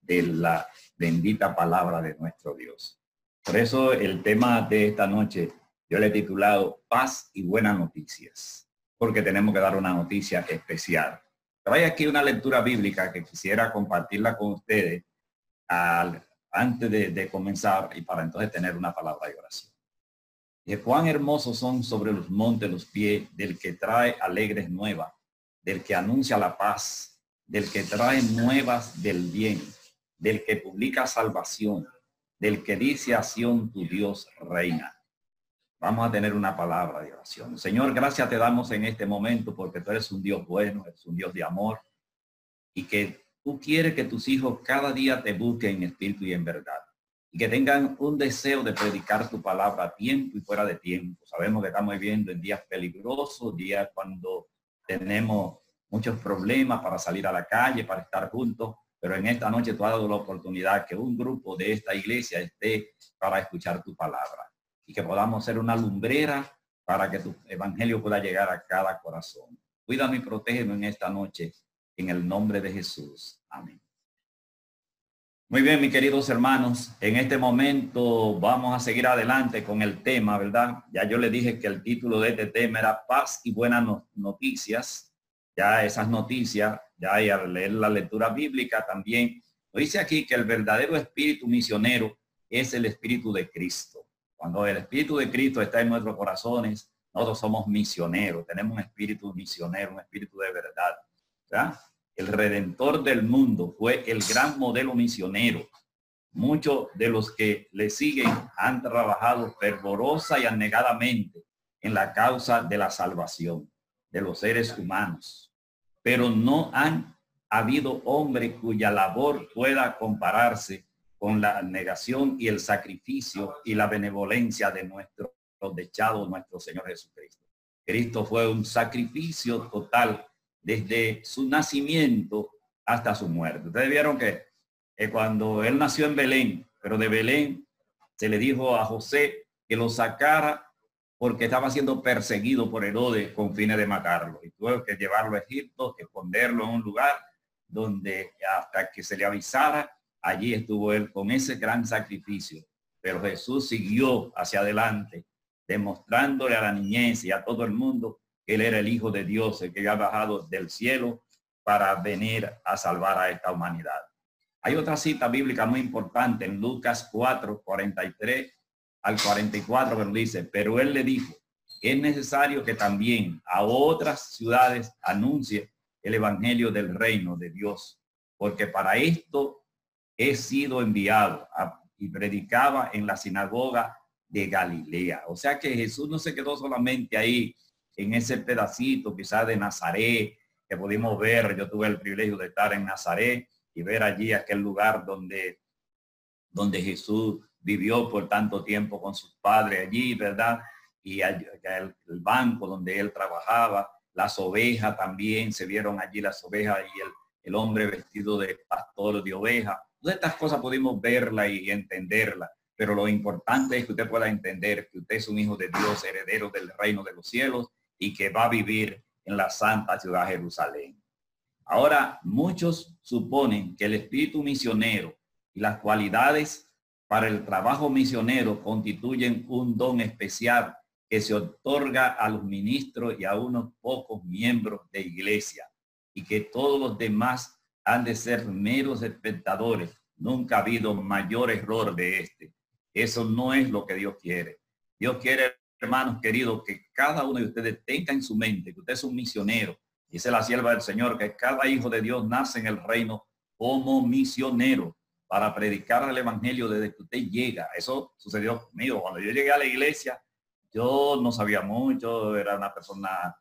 de la bendita palabra de nuestro Dios. Por eso el tema de esta noche yo le he titulado Paz y Buenas Noticias, porque tenemos que dar una noticia especial. Pero hay aquí una lectura bíblica que quisiera compartirla con ustedes antes de comenzar y para entonces tener una palabra de oración. Y cuán hermosos son sobre los montes los pies del que trae alegres nuevas, del que anuncia la paz, del que trae nuevas del bien, del que publica salvación, del que dice a Sión, tu Dios reina. Vamos a tener una palabra de oración. Señor, gracias te damos en este momento porque tú eres un Dios bueno, eres un Dios de amor y que tú quieres que tus hijos cada día te busquen en espíritu y en verdad y que tengan un deseo de predicar tu palabra a tiempo y fuera de tiempo. Sabemos que estamos viviendo en días peligrosos, días cuando tenemos muchos problemas para salir a la calle, para estar juntos, pero en esta noche tú has dado la oportunidad que un grupo de esta iglesia esté para escuchar tu palabra y que podamos ser una lumbrera para que tu evangelio pueda llegar a cada corazón. Cuídame y protégeme en esta noche, en el nombre de Jesús. Amén. Muy bien, mis queridos hermanos, en este momento vamos a seguir adelante con el tema, ¿verdad? Ya yo le dije que el título de este tema era Paz y Buenas Noticias. Ya esas noticias, ya al leer la lectura bíblica también, lo dice aquí que el verdadero espíritu misionero es el espíritu de Cristo. Cuando el espíritu de Cristo está en nuestros corazones, nosotros somos misioneros, tenemos un espíritu misionero, un espíritu de verdad, ¿verdad? El Redentor del mundo fue el gran modelo misionero. Muchos de los que le siguen han trabajado fervorosa y anegadamente en la causa de la salvación de los seres humanos. Pero no han habido hombre cuya labor pueda compararse con la negación y el sacrificio y la benevolencia de nuestro dechado, nuestro Señor Jesucristo. Cristo fue un sacrificio total desde su nacimiento hasta su muerte. Ustedes vieron que cuando él nació en Belén, pero de Belén se le dijo a José que lo sacara porque estaba siendo perseguido por Herodes con fines de matarlo. Y tuvo que llevarlo a Egipto, esconderlo en un lugar donde hasta que se le avisara, allí estuvo él con ese gran sacrificio. Pero Jesús siguió hacia adelante, demostrándole a la niñez y a todo el mundo que él era el Hijo de Dios, el que había bajado del cielo para venir a salvar a esta humanidad. Hay otra cita bíblica muy importante en Lucas 4, 43 al 44, que dice, pero él le dijo, es necesario que también a otras ciudades anuncie el evangelio del reino de Dios, porque para esto he sido enviado y predicaba en la sinagoga de Galilea. O sea que Jesús no se quedó solamente ahí en ese pedacito quizás de Nazaret que pudimos ver. Yo tuve el privilegio de estar en Nazaret y ver allí aquel lugar donde Jesús vivió por tanto tiempo con sus padres allí, ¿verdad? Y el banco donde él trabajaba, las ovejas también, se vieron allí las ovejas y el hombre vestido de pastor de oveja. Todas estas cosas pudimos verla y entenderla, pero lo importante es que usted pueda entender que usted es un hijo de Dios, heredero del reino de los cielos y que va a vivir en la santa ciudad de Jerusalén. Ahora, muchos suponen que el espíritu misionero y las cualidades para el trabajo misionero constituyen un don especial que se otorga a los ministros y a unos pocos miembros de iglesia y que todos los demás han de ser meros espectadores. Nunca ha habido mayor error de este. Eso no es lo que Dios quiere. Dios quiere, hermanos queridos, que cada uno de ustedes tenga en su mente que usted es un misionero. Dice la sierva del Señor que cada hijo de Dios nace en el reino como misionero para predicar el evangelio desde que usted llega. Eso sucedió conmigo. Cuando yo llegué a la iglesia, yo no sabía mucho, era una persona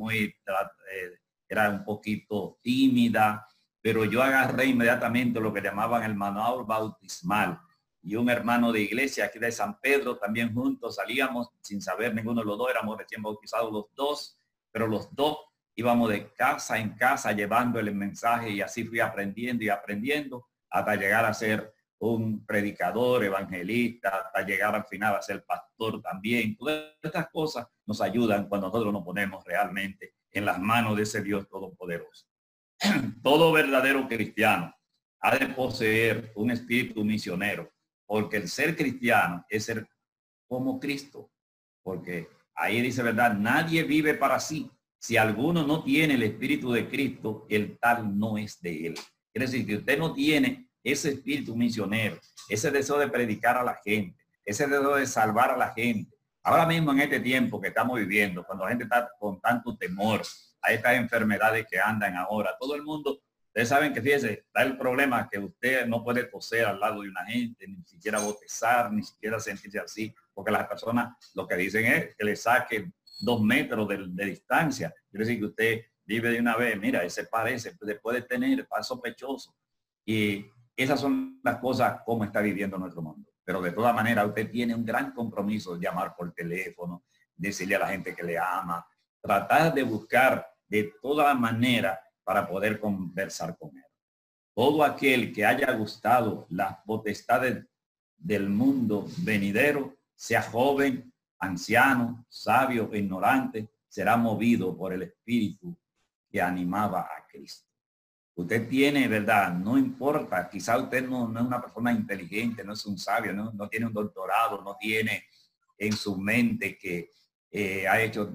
era un poquito tímida, pero yo agarré inmediatamente lo que llamaban el manual bautismal. Y un hermano de iglesia aquí de San Pedro, también juntos salíamos sin saber ninguno de los dos, éramos recién bautizados los dos, pero los dos íbamos de casa en casa llevando el mensaje y así fui aprendiendo y aprendiendo hasta llegar a ser un predicador, evangelista, hasta llegar al final a ser pastor también. Todas estas cosas nos ayudan cuando nosotros nos ponemos realmente en las manos de ese Dios todopoderoso. Todo verdadero cristiano ha de poseer un espíritu misionero, porque el ser cristiano es ser como Cristo, porque ahí dice, ¿verdad? Nadie vive para sí. Si alguno no tiene el espíritu de Cristo, el tal no es de él. Quiere decir que usted no tiene ese espíritu misionero, ese deseo de predicar a la gente, ese deseo de salvar a la gente. Ahora mismo en este tiempo que estamos viviendo, cuando la gente está con tanto temor a estas enfermedades que andan ahora, todo el mundo, ustedes saben que, fíjense, está el problema que usted no puede toser al lado de una gente, ni siquiera bostezar, ni siquiera sentirse así, porque las personas lo que dicen es que le saquen 2 metros de distancia. Quiere decir que usted vive de una vez, mira, ese parece, puede tener, es sospechoso. Y esas son las cosas como está viviendo nuestro mundo. Pero de todas maneras, usted tiene un gran compromiso de llamar por teléfono, decirle a la gente que le ama, tratar de buscar de toda manera para poder conversar con él. Todo aquel que haya gustado las potestades del mundo venidero, sea joven, anciano, sabio o ignorante, será movido por el espíritu que animaba a Cristo. Usted tiene, ¿verdad? No importa, quizá usted no es una persona inteligente, no es un sabio, no tiene un doctorado, no tiene en su mente que ha hecho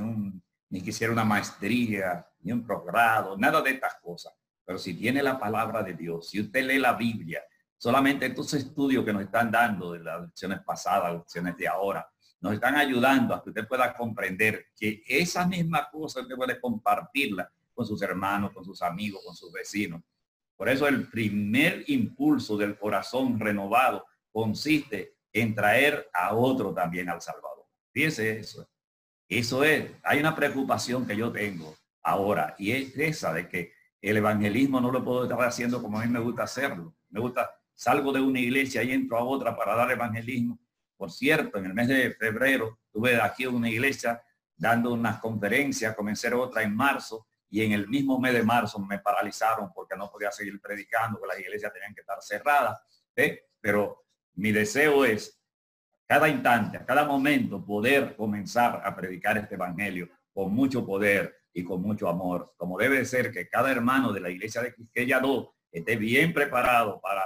ni quisiera una maestría, ni un progrado, nada de estas cosas. Pero si tiene la palabra de Dios, si usted lee la Biblia, solamente estos estudios que nos están dando de las lecciones pasadas, las lecciones de ahora, nos están ayudando a que usted pueda comprender que esa misma cosa usted puede compartirla con sus hermanos, con sus amigos, con sus vecinos. Por eso el primer impulso del corazón renovado consiste en traer a otro también al Salvador. Fíjese eso. Eso es, hay una preocupación que yo tengo ahora y es esa de que el evangelismo no lo puedo estar haciendo como a mí me gusta hacerlo. Me gusta, salgo de una iglesia y entro a otra para dar evangelismo. Por cierto, en el mes de febrero tuve aquí una iglesia dando unas conferencias, comencé otra en marzo y en el mismo mes de marzo me paralizaron porque no podía seguir predicando, porque las iglesias tenían que estar cerradas. Pero mi deseo es cada instante, a cada momento, poder comenzar a predicar este evangelio con mucho poder y con mucho amor, como debe ser que cada hermano de la iglesia de Quisqueya 2 esté bien preparado para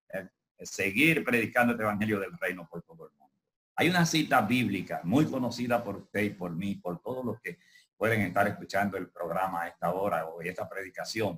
seguir predicando este evangelio del reino por todo el mundo. Hay una cita bíblica muy conocida por usted y por mí, por todos los que pueden estar escuchando el programa a esta hora o esta predicación,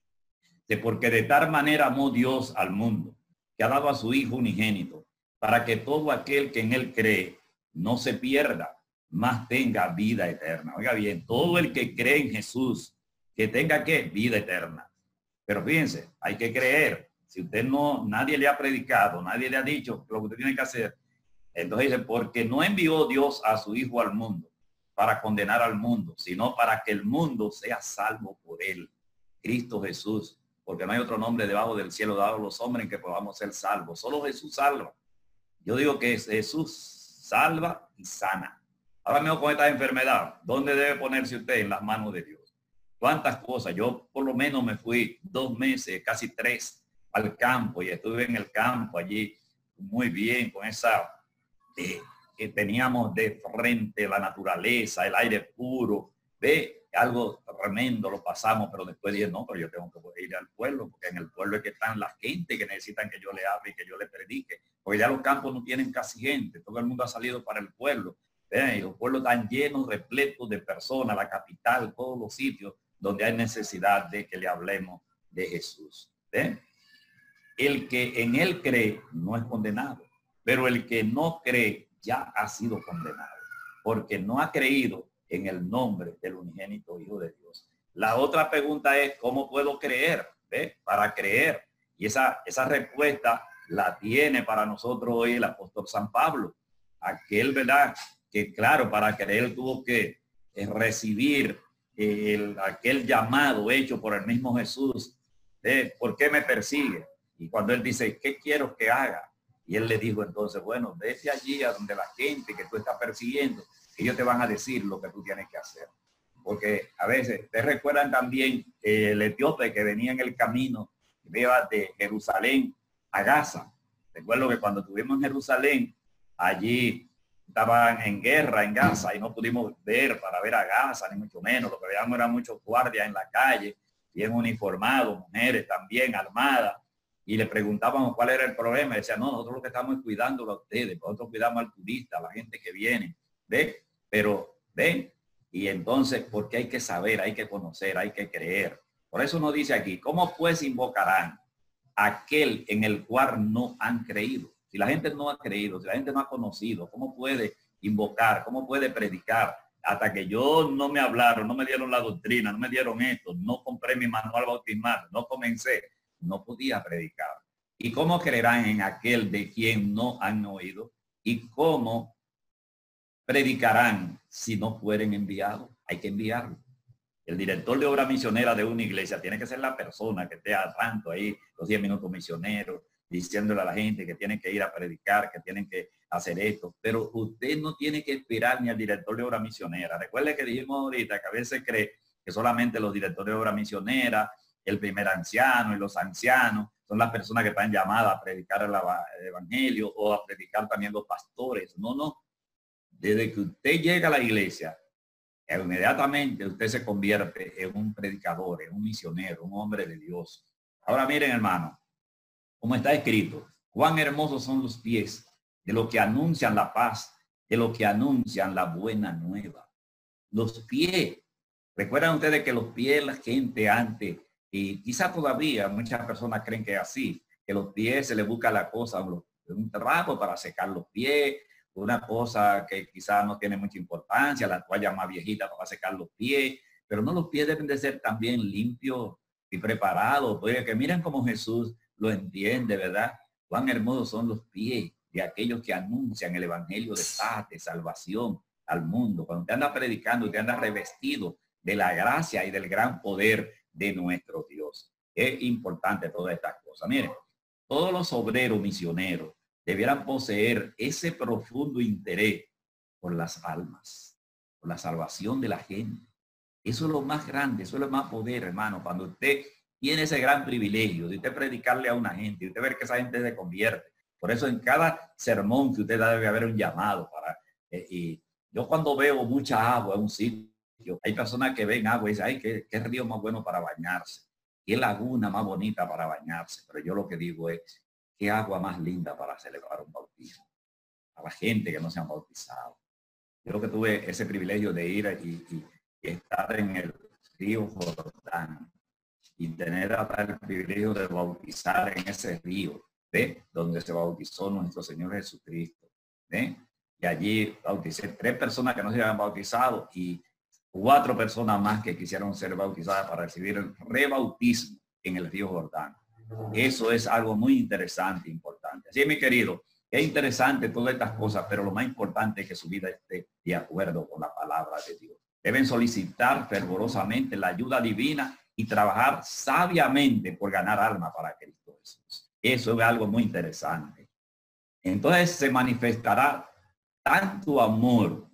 de porque de tal manera amó Dios al mundo, que ha dado a su Hijo unigénito, para que todo aquel que en él cree no se pierda, más tenga vida eterna. Oiga bien, todo el que cree en Jesús, que tenga ¿qué? Vida eterna. Pero fíjense, hay que creer. Si usted no, nadie le ha predicado, nadie le ha dicho lo que usted tiene que hacer, entonces dice, porque no envió Dios a su Hijo al mundo para condenar al mundo, sino para que el mundo sea salvo por él, Cristo Jesús, porque no hay otro nombre debajo del cielo dado a los hombres en que podamos ser salvos. Solo Jesús salva. Yo digo que Jesús salva y sana. Ahora mismo con esta enfermedad, ¿dónde debe ponerse usted? En las manos de Dios. ¿Cuántas cosas? Yo por lo menos me fui 2 meses, casi 3, al campo y estuve en el campo allí muy bien con esa que teníamos de frente la naturaleza, el aire puro. Ve, algo tremendo lo pasamos, pero después dije, no, pero yo tengo que ir al pueblo, porque en el pueblo es que están la gente que necesitan que yo le hable y que yo le predique, porque ya los campos no tienen casi gente, todo el mundo ha salido para el pueblo, y los pueblos están llenos, repletos de personas, la capital, todos los sitios donde hay necesidad de que le hablemos de Jesús. ¿Ve? El que en él cree no es condenado, pero el que no cree ya ha sido condenado, porque no ha creído en el nombre del unigénito Hijo de Dios. La otra pregunta es, ¿cómo puedo creer? ¿Ve? Para creer. Y esa respuesta la tiene para nosotros hoy el apóstol San Pablo. Aquel, ¿verdad? Que claro, para creer tuvo que recibir aquel llamado hecho por el mismo Jesús. ¿Por qué me persigue? Y cuando él dice, ¿qué quiero que haga? Y él le dijo entonces, bueno, vete allí a donde la gente que tú estás persiguiendo, ellos te van a decir lo que tú tienes que hacer. Porque a veces te recuerdan también el etíope que venía en el camino, que iba de Jerusalén a Gaza. Recuerdo que cuando estuvimos en Jerusalén, allí estaban en guerra en Gaza y no pudimos ver para ver a Gaza, ni mucho menos. Lo que veíamos eran muchos guardias en la calle, bien uniformados, mujeres también armadas. y le preguntábamos cuál era el problema. Y decía, no, nosotros lo que estamos es cuidándolo a ustedes, nosotros cuidamos al turista, a la gente que viene, ¿ve? Pero, ¿ven? Y entonces, porque hay que saber, hay que conocer, hay que creer. Por eso nos dice aquí, ¿cómo pues invocarán aquel en el cual no han creído? Si la gente no ha creído, si la gente no ha conocido, ¿cómo puede invocar? ¿Cómo puede predicar? Hasta que yo no me hablaron, no me dieron la doctrina, no me dieron esto, no compré mi manual bautismal, no comencé, no podía predicar. ¿Y cómo creerán en aquel de quien no han oído? ¿Y cómo predicarán si no fueren enviados? Hay que enviarlo. El director de obra misionera de una iglesia tiene que ser la persona que esté al tanto ahí, los 10 minutos misioneros, diciéndole a la gente que tienen que ir a predicar, que tienen que hacer esto. Pero usted no tiene que esperar ni al director de obra misionera. Recuerde que dijimos ahorita que a veces cree que solamente los directores de obra misionera, el primer anciano y los ancianos son las personas que están llamadas a predicar el evangelio o a predicar también los pastores. No, no. Desde que usted llega a la iglesia, inmediatamente usted se convierte en un predicador, en un misionero, un hombre de Dios. Ahora miren, hermano, como está escrito, cuán hermosos son los pies de los que anuncian la paz, de los que anuncian la buena nueva. Los pies. Recuerdan ustedes que los pies la gente antes, y quizá todavía muchas personas creen que es así, que los pies se les busca la cosa, un trabajo para secar los pies, una cosa que quizás no tiene mucha importancia, la toalla más viejita para secar los pies, pero no, los pies deben de ser también limpios y preparados, porque que miren cómo Jesús lo entiende, ¿verdad? Cuán hermosos son los pies de aquellos que anuncian el evangelio de paz, de salvación al mundo. Cuando te anda predicando, te anda revestido de la gracia y del gran poder de nuestro Dios. Es importante todas estas cosas. Miren, todos los obreros misioneros debieran poseer ese profundo interés por las almas, por la salvación de la gente. Eso es lo más grande, eso es lo más poder, hermano. Cuando usted tiene ese gran privilegio de usted predicarle a una gente, y usted ver que esa gente se convierte. Por eso en cada sermón que usted da debe haber un llamado para... y yo cuando veo mucha agua en un sitio, hay personas que ven agua y dicen, ay, qué río más bueno para bañarse, qué laguna más bonita para bañarse. Pero yo lo que digo es, qué agua más linda para celebrar un bautismo a la gente que no se han bautizado. Yo lo que tuve ese privilegio de ir y estar en el río Jordán y tener hasta el privilegio de bautizar en ese río, ¿ve? Donde se bautizó nuestro Señor Jesucristo, ¿ve? Y allí bauticé 3 personas que no se habían bautizado y 4 personas más que quisieron ser bautizadas para recibir el rebautismo en el río Jordán. Eso es algo muy interesante, importante. Así, mi querido, es interesante todas estas cosas, pero lo más importante es que su vida esté de acuerdo con la palabra de Dios. Deben solicitar fervorosamente la ayuda divina y trabajar sabiamente por ganar alma para Cristo Jesús. Eso es algo muy interesante. Entonces se manifestará tanto amor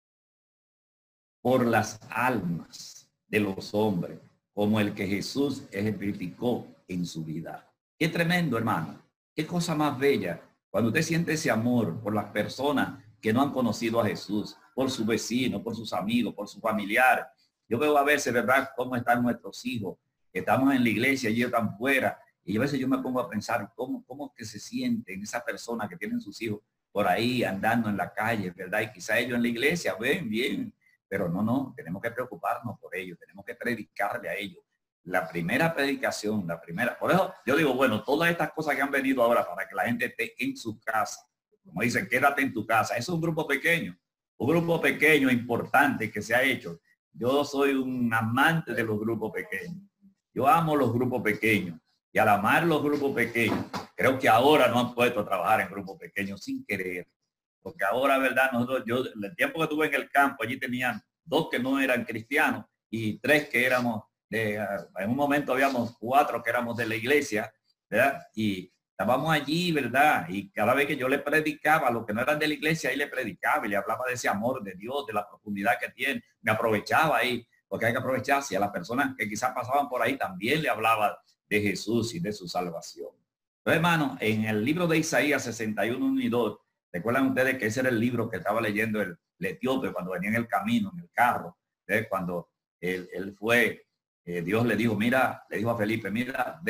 por las almas de los hombres como el que Jesús ejemplificó en su vida. Qué tremendo, hermano. Qué cosa más bella cuando usted siente ese amor por las personas que no han conocido a Jesús, por su vecino, por sus amigos, por sus familiares. Yo veo a veces, ¿verdad?, cómo están nuestros hijos. Estamos en la iglesia y ellos están fuera. Y a veces yo me pongo a pensar cómo que se sienten esas personas que tienen sus hijos por ahí andando en la calle, ¿verdad? Y quizá ellos en la iglesia ven bien, pero no, tenemos que preocuparnos por ellos, tenemos que predicarle a ellos. La primera predicación, por eso yo digo, bueno, todas estas cosas que han venido ahora para que la gente esté en su casa, como dicen, quédate en tu casa, es un grupo pequeño importante que se ha hecho. Yo soy un amante de los grupos pequeños. Yo amo los grupos pequeños y al amar los grupos pequeños, creo que ahora no han puesto a trabajar en grupos pequeños sin querer. Porque ahora, ¿verdad? Yo, el tiempo que estuve en el campo, allí tenían 2 que no eran cristianos y 3 que éramos en un momento habíamos 4 que éramos de la iglesia, ¿verdad? Y estábamos allí, ¿verdad? Y cada vez que yo le predicaba a los que no eran de la iglesia, ahí le predicaba y le hablaba de ese amor de Dios, de la profundidad que tiene. Me aprovechaba ahí, porque hay que aprovecharse. A las personas que quizás pasaban por ahí también le hablaba de Jesús y de su salvación. Entonces, hermano, en el libro de Isaías 61, 1 y 2, recuerdan ustedes que ese era el libro que estaba leyendo el etíope cuando venía en el camino, en el carro, cuando él fue, Dios le dijo, mira, le dijo a Felipe, mira, ve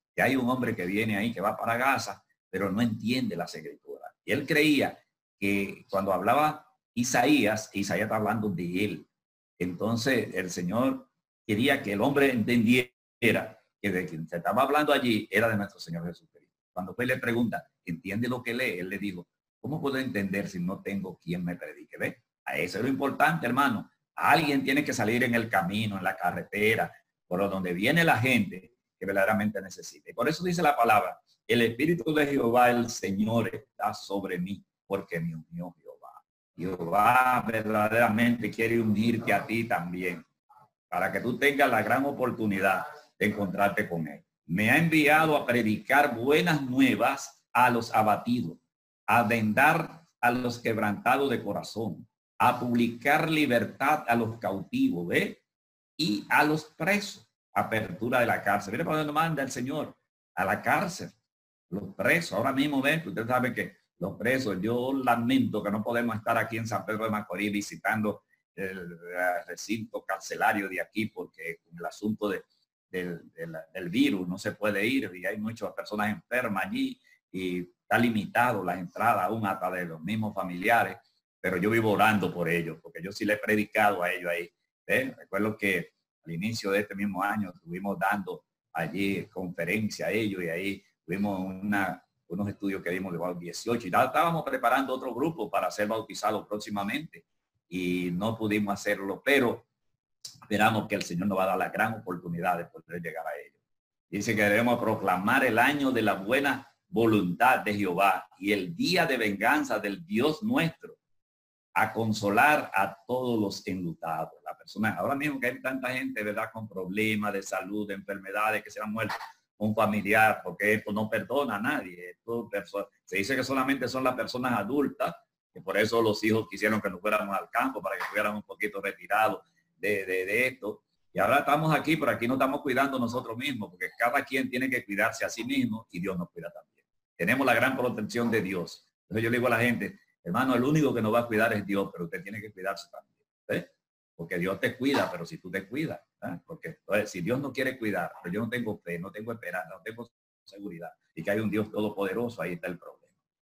que hay un hombre que viene ahí, que va para Gaza, pero no entiende las escrituras. Y él creía que cuando hablaba Isaías está hablando de él. Entonces el Señor quería que el hombre entendiera que de quien se estaba hablando allí era de nuestro Señor Jesucristo. Cuando fue le pregunta, ¿entiende lo que lee? Él le dijo, ¿cómo puedo entender si no tengo quien me predique? ¿Ve? A eso es lo importante, hermano. Alguien tiene que salir en el camino, en la carretera, por donde viene la gente que verdaderamente necesita. Y por eso dice la palabra, el Espíritu de Jehová, el Señor, está sobre mí, porque me unió Jehová. Jehová verdaderamente quiere unirte a ti también, para que tú tengas la gran oportunidad de encontrarte con él. Me ha enviado a predicar buenas nuevas a los abatidos, a vendar a los quebrantados de corazón, a publicar libertad a los cautivos, ¿ve? Y a los presos, apertura de la cárcel. Mire para dónde manda el Señor, a la cárcel, los presos. Ahora mismo ven, usted sabe que los presos, yo lamento que no podemos estar aquí en San Pedro de Macorís visitando el recinto carcelario de aquí, porque con el asunto del virus no se puede ir y hay muchas personas enfermas allí y está limitado las entradas aún hasta de los mismos familiares, pero yo vivo orando por ellos, porque yo sí le he predicado a ellos ahí. Recuerdo que al inicio de este mismo año estuvimos dando allí conferencia a ellos y ahí tuvimos unos estudios que dimos de 18 y ya estábamos preparando otro grupo para ser bautizados próximamente y no pudimos hacerlo, pero esperamos que el Señor nos va a dar la gran oportunidad de poder llegar a ellos. Dice que debemos proclamar el año de la buena voluntad de Jehová y el día de venganza del Dios nuestro, a consolar a todos los enlutados. La persona, ahora mismo que hay tanta gente, ¿verdad?, con problemas de salud, de enfermedades, que se han muerto un familiar, porque esto no perdona a nadie. Esto, se dice que solamente son las personas adultas, que por eso los hijos quisieron que nos fuéramos al campo, para que estuviéramos un poquito retirados de esto. Y ahora estamos aquí, pero aquí no estamos cuidando nosotros mismos, porque cada quien tiene que cuidarse a sí mismo y Dios nos cuida también. Tenemos la gran protección de Dios. Entonces yo le digo a la gente, hermano, el único que nos va a cuidar es Dios, pero usted tiene que cuidarse también. ¿Eh? Porque Dios te cuida, pero si tú te cuidas, ¿eh? Porque entonces, si Dios no quiere cuidar, pero yo no tengo fe, no tengo esperanza, no tengo seguridad, y que hay un Dios todopoderoso, ahí está el problema.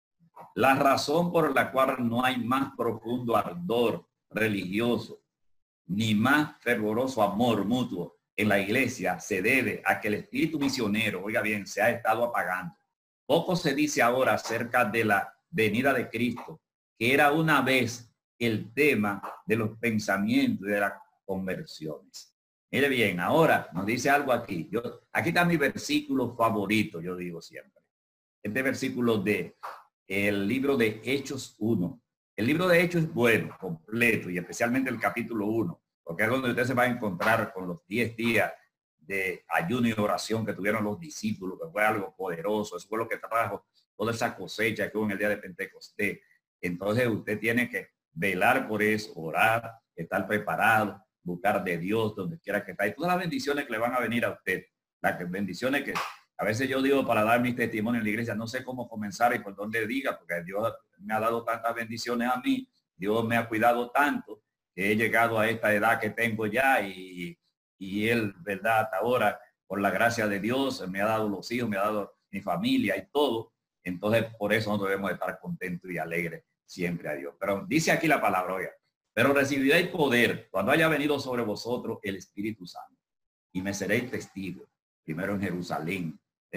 La razón por la cual no hay más profundo ardor religioso, ni más fervoroso amor mutuo en la iglesia, se debe a que el espíritu misionero, oiga bien, se ha estado apagando. Poco se dice ahora acerca de la venida de Cristo, que era una vez el tema de los pensamientos y de las conversiones. Mire bien, ahora nos dice algo aquí. Aquí está mi versículo favorito, yo digo siempre. Este versículo de el libro de Hechos 1. El libro de Hechos es bueno, completo, y especialmente el capítulo 1, porque es donde usted se va a encontrar con los 10 días de ayuno y oración que tuvieron los discípulos, que fue algo poderoso. Eso fue lo que trajo toda esa cosecha que hubo en el día de Pentecostés. Entonces usted tiene que velar por eso, orar, estar preparado, buscar de Dios donde quiera que está. Y todas las bendiciones que le van a venir a usted, las bendiciones que a veces yo digo para dar mis testimonios en la iglesia, no sé cómo comenzar y por dónde diga, porque Dios me ha dado tantas bendiciones a mí, Dios me ha cuidado tanto, que he llegado a esta edad que tengo ya y Él, verdad, hasta ahora, por la gracia de Dios, me ha dado los hijos, me ha dado mi familia y todo. Entonces, por eso no debemos estar contentos y alegres siempre a Dios. Pero dice aquí la palabra, oiga, pero recibiréis poder cuando haya venido sobre vosotros el Espíritu Santo y me seréis testigos, primero en Jerusalén,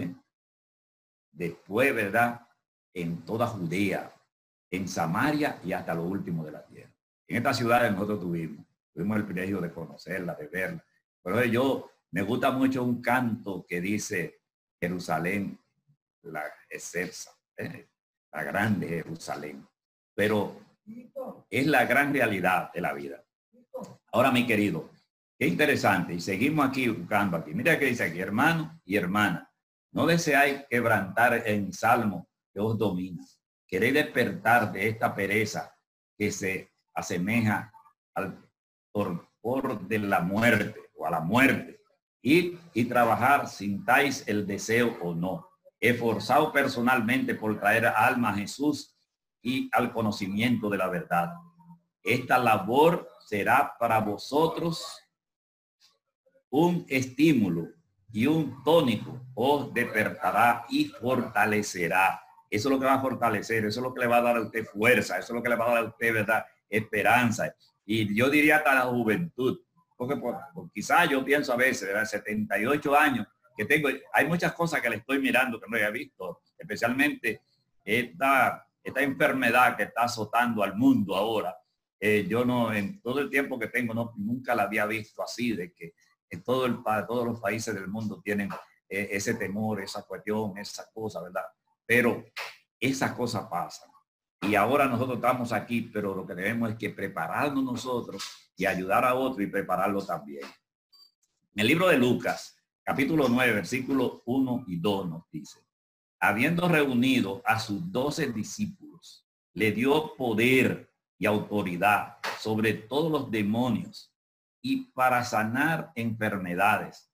después, ¿verdad?, en toda Judea, en Samaria y hasta lo último de la tierra. En estas ciudades nosotros tuvimos el privilegio de conocerla, de verla. Pero yo me gusta mucho un canto que dice Jerusalén, la excelsa, la grande Jerusalén. Pero es la gran realidad de la vida. Ahora, mi querido, qué interesante. Y seguimos aquí buscando aquí. Mira que dice aquí, hermano y hermana, no deseáis quebrantar en salmo que os domina. Queréis despertar de esta pereza que se asemeja al torpor de la muerte o a la muerte. Ir y trabajar, sintáis el deseo o no. Esforzado personalmente por traer alma a Jesús y al conocimiento de la verdad. Esta labor será para vosotros un estímulo y un tónico os despertará y fortalecerá. Eso es lo que va a fortalecer, eso es lo que le va a dar a usted fuerza, eso es lo que le va a dar a usted, ¿verdad?, esperanza. Y yo diría hasta la juventud, porque quizás yo pienso a veces, ¿verdad?, 78 años que tengo, hay muchas cosas que le estoy mirando que no había visto, especialmente esta enfermedad que está azotando al mundo ahora. Yo no, en todo el tiempo que tengo, nunca la había visto así, de que en todos los países del mundo tienen ese temor, esa cuestión, esa cosa, ¿verdad? Pero esas cosas pasan. Y ahora nosotros estamos aquí, pero lo que debemos es que prepararnos nosotros y ayudar a otro y prepararlo también. En el libro de Lucas, capítulo 9, versículos 1 y 2 nos dice: habiendo reunido a sus 12 discípulos, le dio poder y autoridad sobre todos los demonios y para sanar enfermedades.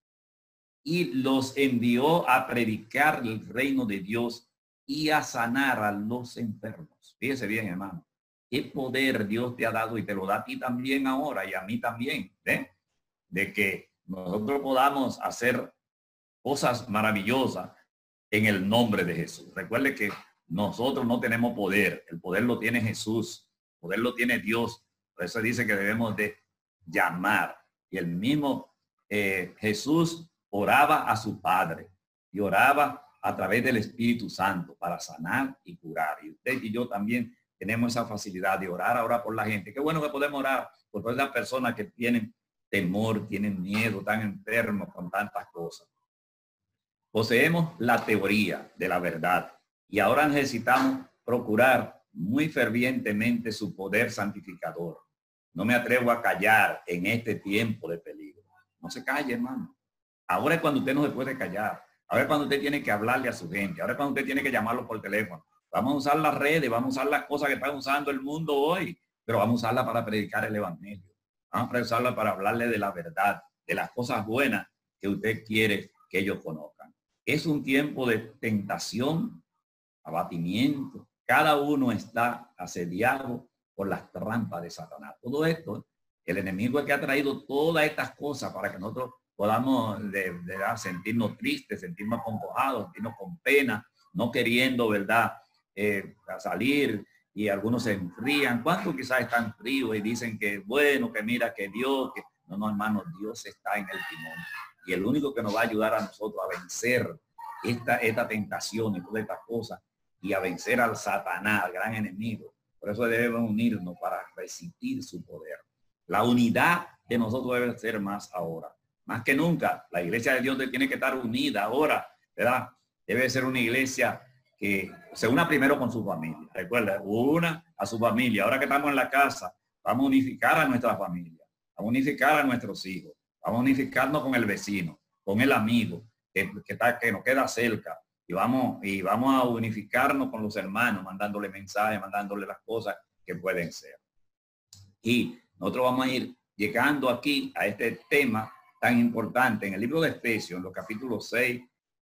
Y los envió a predicar el reino de Dios y a sanar a los enfermos. Fíjese bien, hermano, qué poder Dios te ha dado y te lo da a ti también ahora y a mí también, ¿eh? De que nosotros podamos hacer cosas maravillosas en el nombre de Jesús. Recuerde que nosotros no tenemos poder, el poder lo tiene Jesús, el poder lo tiene Dios. Por eso dice que debemos de llamar. Y el mismo Jesús oraba a su Padre y oraba a través del Espíritu Santo para sanar y curar. Y usted y yo también tenemos esa facilidad de orar ahora por la gente. Qué bueno que podemos orar por todas las personas que tienen temor, tienen miedo, están enfermos con tantas cosas. Poseemos la teoría de la verdad y ahora necesitamos procurar muy fervientemente su poder santificador. No me atrevo a callar en este tiempo de peligro. No se calle, hermano. Ahora es cuando usted no se puede callar. Ahora es cuando usted tiene que hablarle a su gente. Ahora es cuando usted tiene que llamarlo por teléfono. Vamos a usar las redes, vamos a usar las cosas que está usando el mundo hoy, pero vamos a usarla para predicar el evangelio. Vamos a usarla para hablarle de la verdad, de las cosas buenas que usted quiere que ellos conozcan. Es un tiempo de tentación, abatimiento. Cada uno está asediado por las trampas de Satanás. Todo esto, el enemigo es que ha traído todas estas cosas para que nosotros podamos sentirnos tristes, sentirnos acongojados, sentirnos con pena, no queriendo, ¿verdad?, salir, y algunos se enfrían. ¿Cuántos quizás están fríos y dicen que bueno, que mira, que Dios, que no, hermano, Dios está en el timón. Y el único que nos va a ayudar a nosotros a vencer esta tentación y todas estas cosas y a vencer al Satanás, al gran enemigo. Por eso debemos unirnos para resistir su poder. La unidad de nosotros debe ser más ahora. Más que nunca, la iglesia de Dios tiene que estar unida ahora, ¿verdad? Debe ser una iglesia que se una primero con su familia. Recuerda, una a su familia. Ahora que estamos en la casa, vamos a unificar a nuestra familia, vamos a unificar a nuestros hijos, vamos a unificarnos con el vecino, con el amigo que nos queda cerca, y vamos a unificarnos con los hermanos, mandándole mensajes, mandándole las cosas que pueden ser. Y nosotros vamos a ir llegando aquí a este tema tan importante en el libro de Efesios, en los capítulos 6,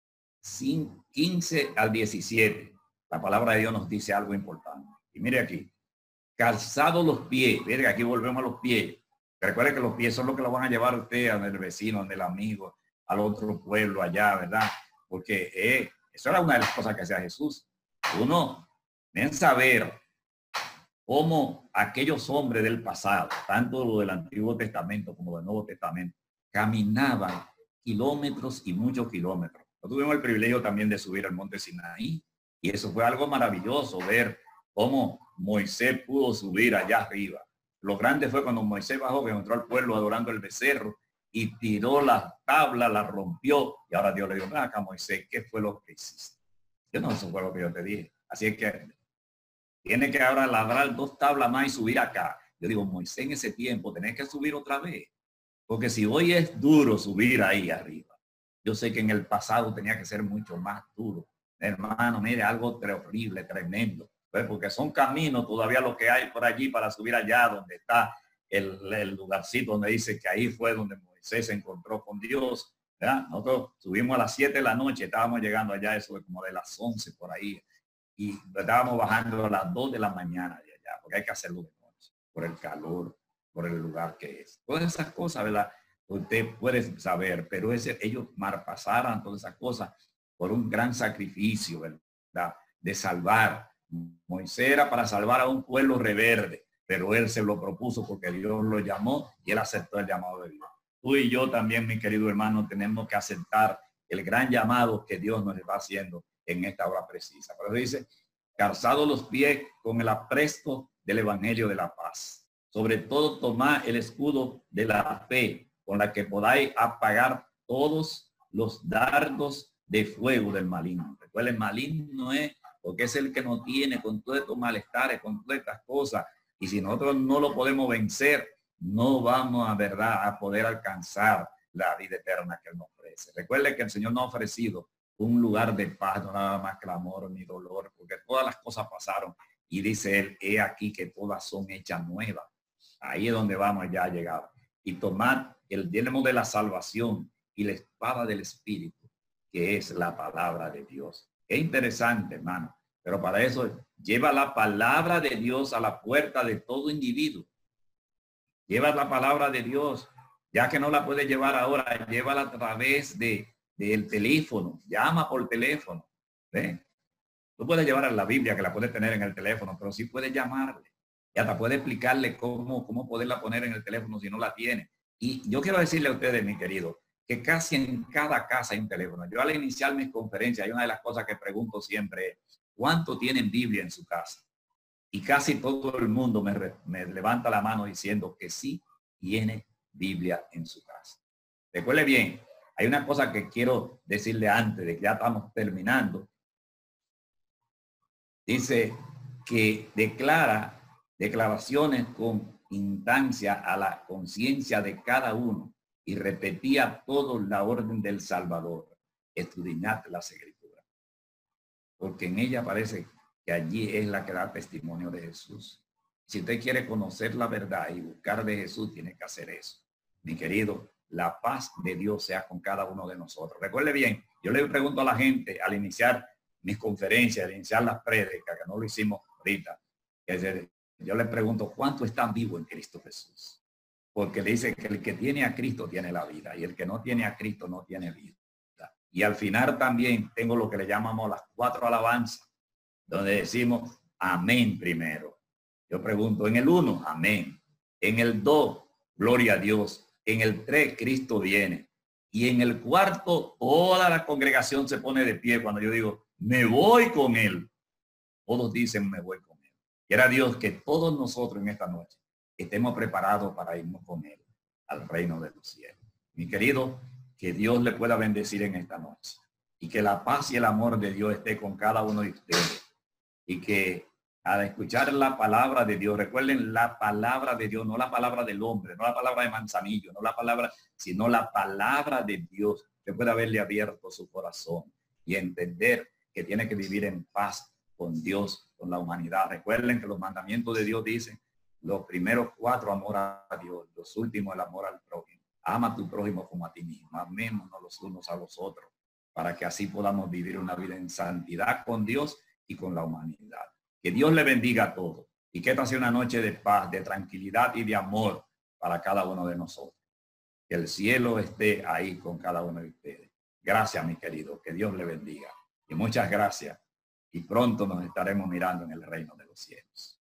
15 al 17. La palabra de Dios nos dice algo importante. Y mire aquí, calzados los pies. Mire, aquí volvemos a los pies. Recuerde que los pies son los que lo van a llevar a usted, al vecino, al amigo, al otro pueblo allá, ¿verdad? Porque eso era una de las cosas que hacía Jesús. Uno deben saber cómo aquellos hombres del pasado, tanto lo del Antiguo Testamento como del Nuevo Testamento, caminaban kilómetros y muchos kilómetros. Nosotros tuvimos el privilegio también de subir al monte Sinaí, y eso fue algo maravilloso, ver cómo Moisés pudo subir allá arriba. Lo grande fue cuando Moisés bajó, que entró al pueblo adorando el becerro y tiró la tabla, la rompió, y ahora Dios le dijo: acá, Moisés, ¿qué fue lo que hiciste? Yo no, eso fue lo que yo te dije. Así es que tiene que ahora labrar 2 tablas más y subir acá. Yo digo, Moisés, en ese tiempo tenés que subir otra vez, porque si hoy es duro subir ahí arriba, yo sé que en el pasado tenía que ser mucho más duro. Hermano, mire, algo terrible, tremendo. Pues porque son caminos todavía lo que hay por allí para subir allá donde está el lugarcito donde dice que ahí fue donde Moisés se encontró con Dios, ¿verdad? Nosotros subimos a las 7 de la noche, estábamos llegando allá, eso de como de las 11 por ahí, y estábamos bajando a las 2 de la mañana de allá, porque hay que hacerlo de noche, por el calor, por el lugar que es. Todas esas cosas, ¿verdad? usted puede saber, pero ellos pasaran todas esas cosas por un gran sacrificio, ¿verdad? De salvar. Moisés era para salvar a un pueblo rebelde, pero él se lo propuso porque Dios lo llamó y él aceptó el llamado de Dios. Tú y yo también, mi querido hermano, tenemos que aceptar el gran llamado que Dios nos está haciendo en esta hora precisa. Pero dice, calzados los pies con el apresto del evangelio de la paz. Sobre todo tomad el escudo de la fe, con la que podáis apagar todos los dardos de fuego del maligno. Recuerden, el maligno es porque es el que nos tiene con todos estos malestares, con todas estas cosas. Y si nosotros no lo podemos vencer, no vamos a verdad a poder alcanzar la vida eterna que él nos ofrece. Recuerde que el Señor nos ha ofrecido un lugar de paz, no nada más clamor ni dolor, porque todas las cosas pasaron. Y dice él, he aquí que todas son hechas nuevas. Ahí es donde vamos ya a llegar. Y tomar el yelmo de la salvación y la espada del Espíritu, que es la palabra de Dios. Es interesante, hermano, pero para eso lleva la palabra de Dios a la puerta de todo individuo. Lleva la palabra de Dios, ya que no la puedes llevar ahora, llévala a través del teléfono, llama por teléfono. ¿Ves? Tú puedes llevar a la Biblia, que la puedes tener en el teléfono, pero sí puedes llamarle. Y hasta puede explicarle cómo poderla poner en el teléfono si no la tiene. Y yo quiero decirle a ustedes, mi querido, que casi en cada casa hay un teléfono. Yo al iniciar mis conferencias, hay una de las cosas que pregunto siempre es, ¿cuánto tienen Biblia en su casa? Y casi todo el mundo me levanta la mano diciendo que sí tiene Biblia en su casa. Recuerde bien, hay una cosa que quiero decirle antes de que ya estamos terminando. Dice que declaraciones con instancia a la conciencia de cada uno y repetía todo la orden del Salvador. Estudiad las Escrituras, porque en ella parece que allí es la que da testimonio de Jesús. Si usted quiere conocer la verdad y buscar de Jesús, tiene que hacer eso. Mi querido, la paz de Dios sea con cada uno de nosotros. Recuerde bien, yo le pregunto a la gente al iniciar mis conferencias, al iniciar las prédicas, que no lo hicimos ahorita, yo le pregunto, ¿cuánto están vivos en Cristo Jesús? Porque le dice que el que tiene a Cristo tiene la vida y el que no tiene a Cristo no tiene vida. Y al final también tengo lo que le llamamos las 4 alabanzas, donde decimos amén primero. Yo pregunto, en el 1, amén. En el 2, gloria a Dios. En el 3, Cristo viene. Y en el 4, toda la congregación se pone de pie cuando yo digo, me voy con él. Todos dicen, me voy con él. Quiera Dios que todos nosotros en esta noche estemos preparados para irnos con él al reino de los cielos. Mi querido, que Dios le pueda bendecir en esta noche. Y que la paz y el amor de Dios esté con cada uno de ustedes. Y que al escuchar la palabra de Dios, recuerden la palabra de Dios, no la palabra del hombre, no la palabra de Manzanillo, no la palabra, sino la palabra de Dios, que pueda haberle abierto su corazón y entender que tiene que vivir en paz con Dios, con la humanidad. Recuerden que los mandamientos de Dios dicen, los primeros 4, amor a Dios, los últimos, el amor al prójimo. Ama a tu prójimo como a ti mismo, amémonos los unos a los otros, para que así podamos vivir una vida en santidad con Dios y con la humanidad. Que Dios le bendiga a todos y que esta sea una noche de paz, de tranquilidad y de amor para cada uno de nosotros. Que el cielo esté ahí con cada uno de ustedes. Gracias, mi querido. Que Dios le bendiga. Y muchas gracias. Y pronto nos estaremos mirando en el reino de los cielos.